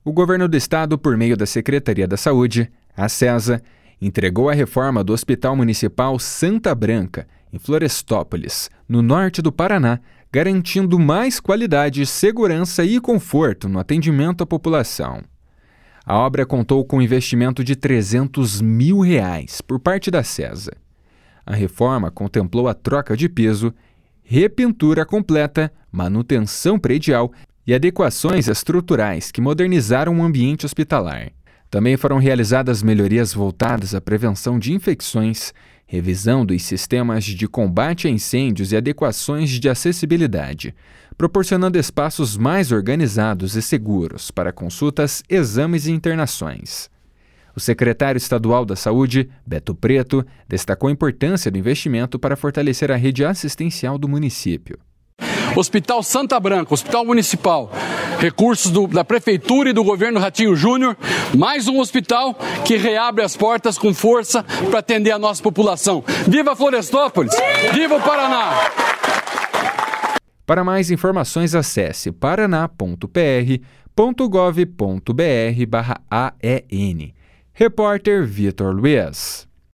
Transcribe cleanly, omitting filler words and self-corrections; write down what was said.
O governo do estado, por meio da Secretaria da Saúde, a SESA, entregou a reforma do Hospital Municipal Santa Branca, em Florestópolis, no norte do Paraná, garantindo mais qualidade, segurança e conforto no atendimento à população. A obra contou com um investimento de R$ 300 mil por parte da SESA. A reforma contemplou a troca de piso, repintura completa, manutenção predial e adequações estruturais que modernizaram o ambiente hospitalar. Também foram realizadas melhorias voltadas à prevenção de infecções, revisão dos sistemas de combate a incêndios e adequações de acessibilidade, proporcionando espaços mais organizados e seguros para consultas, exames e internações. O secretário estadual da Saúde, Beto Preto, destacou a importância do investimento para fortalecer a rede assistencial do município. Hospital Santa Branca, Hospital Municipal, recursos da Prefeitura e do governo Ratinho Júnior, mais um hospital que reabre as portas com força para atender a nossa população. Viva Florestópolis! Viva o Paraná! Para mais informações, acesse paraná.pr.gov.br/AEN. Repórter Vitor Luiz.